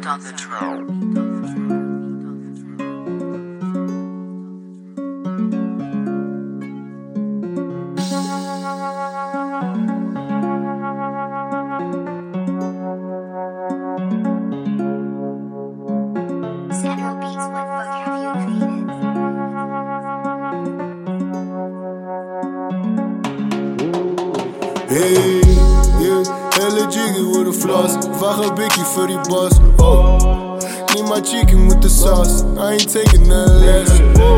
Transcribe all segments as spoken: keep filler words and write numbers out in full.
beat on the drum. Samuel Beats, what fuck have you created? Hey, yeah, hella jiggy with a floss. Wache bikkie voor die boss. Oh, need my chicken with the sauce. I ain't taking none less.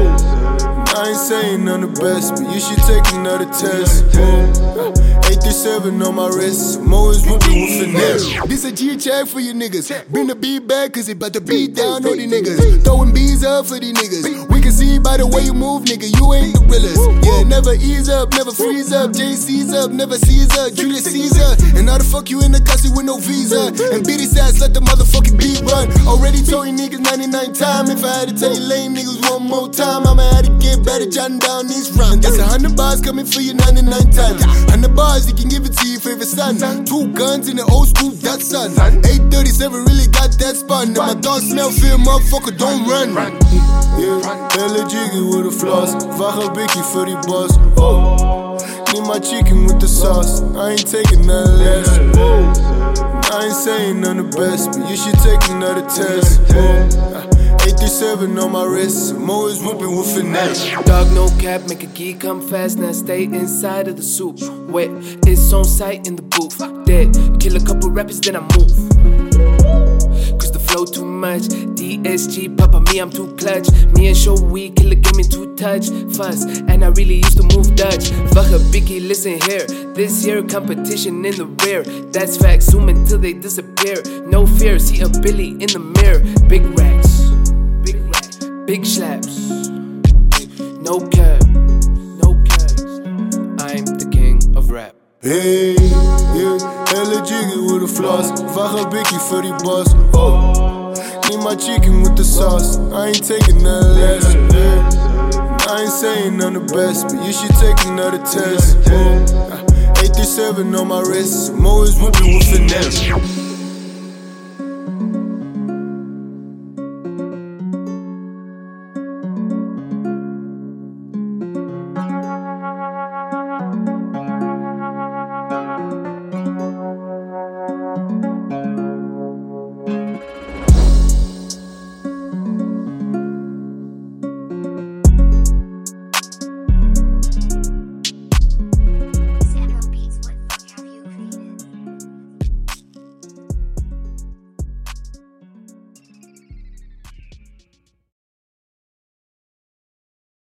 I ain't saying none the best, but you should take another test. Oh, eight three seven on my wrist. I'm always whipping with finesse. This a G-check for you niggas. Bring the beat back, cause it bout to beat down all these niggas. Throwing bees up for these niggas. We can see by the way you move, nigga, you ain't the realest. Yeah, never ease up, never freeze up. J C's up, never Caesar, Julius Caesar. And how the fuck you in the country with no visa? And B D says let the motherfucking beat run. Already told you niggas ninety-nine times. If I had to tell you lame niggas one more time, I'ma have to get better jotting down these rounds. That's a hundred bars coming for you ninety-nine times. Hundred bars, you can give it to your favorite son. Two guns in the old school Datsun. eight thirty-seven really got that spun. And my dog smell fear, motherfucker, don't run. Yeah, hella jiggy with a floss. Wache bikkie for die boss. Oh, need my chicken with the sauce. I ain't taking none less. I ain't saying none the best, but you should take another test. Oh, eight three seven on my wrist. I'm always whipping with finesse. Dog, no cap, make a geek come fast. Now stay inside of the soup. Wet, it's on site in the booth. Dead, kill a couple rappers, then I move. Cause the flow too much. D S G, Papa, me, I'm too clutch. Me and Show, we kill a game in two touch. Fuss, and I really used to move Dutch. Wache bikkie, listen here. This year, competition in the rear. That's facts, zoom until they disappear. No fear, see a Billy in the mirror. Big racks, big racks, big slaps. No cap, no cap. I'm the king of rap. Hey, yeah, hella jiggy with a floss. Wache bikkie for die boss. Oh, need my chicken with the sauce. I ain't taking none less. I ain't saying none the best, but you should take another test. Oh, eight three seven on my wrist. I'm always whipping with finesse.